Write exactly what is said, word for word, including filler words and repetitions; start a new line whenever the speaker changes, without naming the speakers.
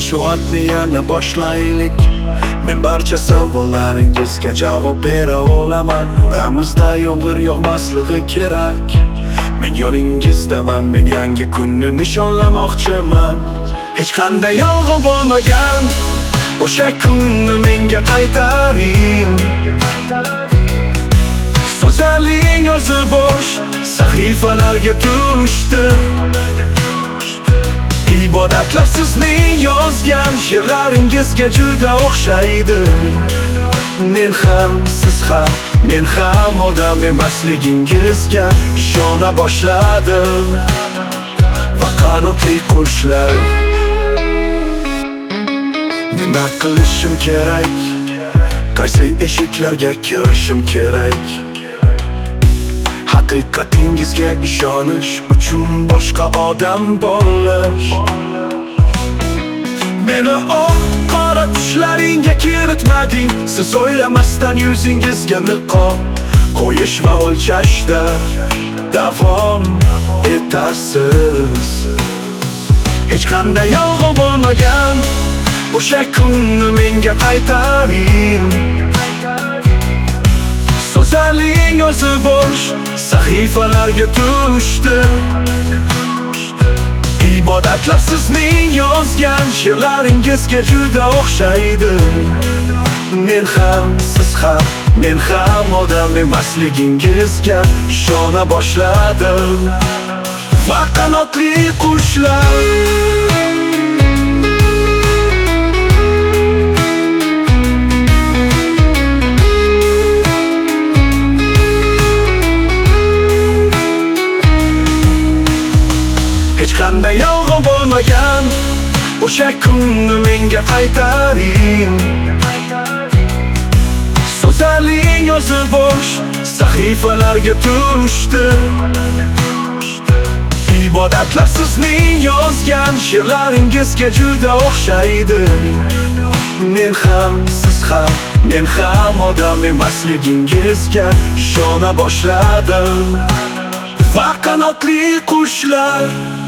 Shuatni yana boshlaylik. Men barcha savollaringizga javob bera olaman. Oramizda yomg'ir yog'masligi kerak. Men yo'lingizdaman, men yangi kunni nishonlamoqchiman. Hech qanday yolg'on bo'lmagan o'sha kunni menga qaytaring. So'zlaring o'zi bo'sh sahifalarga tushdi. Ibodatlar sizning yozgan she'rlaringizga juda o'xshaydi. Men ham, siz ham, men ham odam emasligingizga ishona boshladim. Va qanotli qushlar, nima qilishim kerak? Qaysi eshiklarga kirishim kerak? Haqiqatingizga ishonish uchun boshqa odam bo'lish. Meni oq qora tushlaringga kiritmading. Siz o'ylamasdan yuzingizga niqob qo'yish va o'lchashda davom etasiz. Hech qanday yolg'on bo'lmagan o'sha kunni menga qaytaring. So'zlaring o'zi bo'sh sahifalarga tushdi. Ibodatlar sizning yozgan she'rlaringizga juda o'xshaydi. Men ham, siz ham, men ham odam emasligingizga ishona boshladim. Va qanotli qushlar, hech qanday yolg'on bo'lmagan o'sha kunni menga qaytaring. So'zlaring o'zi bo'sh sahifalarga tushdi. Ibodatlar sizning yozgan she'rlaringizga juda o'xshaydi. Men ham, siz ham, men ham odam emasligingizga ishona boshladim. Va qanotli qushlar,